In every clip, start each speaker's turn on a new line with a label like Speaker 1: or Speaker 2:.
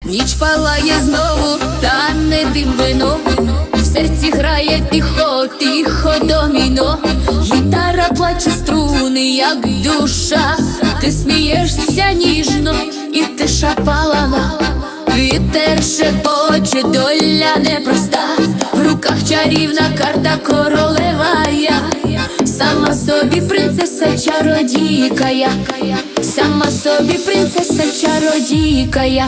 Speaker 1: Ніч палає знову, та не дим вино. В серці грає тихо, тихо доміно. Гітара плаче струни, як душа. Ти смієшся ніжно, і тиша палана. Вітер шепоче, доля непроста. В руках чарівна карта, королева я. Сама собі принцеса, чародійка я. Сама собі принцеса, чародійка я.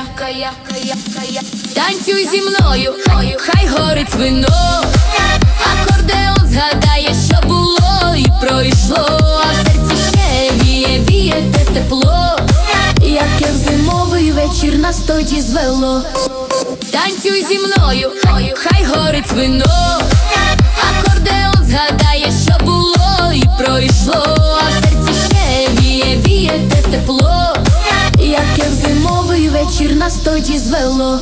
Speaker 1: Танцюй зі мною, хай горить вино. Акордеон згадає, що було і пройшло. А в серці ще віє, віє те тепло, яке в зимовий вечір нас тоді звело. Танцюй зі мною, хай горить вино. Акордеон згадає, що було і пройшло. А в серці ще віє, віє те тепло, яке в зимовий вечір нас тоді звело.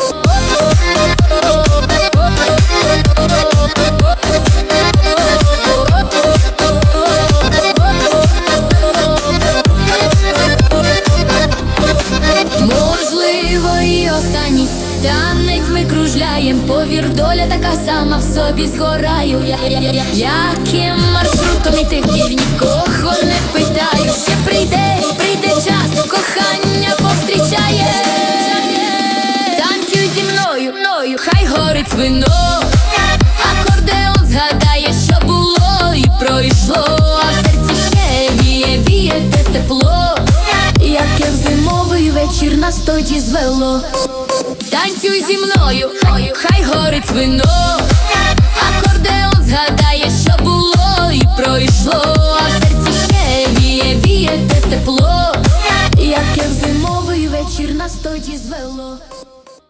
Speaker 1: Можливо, і останній танець ми кружляєм. Повір, доля така сама в собі згораю. Яким маршрутом іти в дів, нікого не питаю. Ще прийде час, кохання повстрічає. Танцюй зі мною, хай горить вино. Акордеон згадає, що було і пройшло. А в серці ще віє, віє те тепло, яке в зимовий вечір нас тоді звело. Танцюй зі мною, хай горить вино. Акордеон згадає, що було і пройшло. А в серці ще віє, віє те тепло, яке в зимовий вечір нас тоді звело.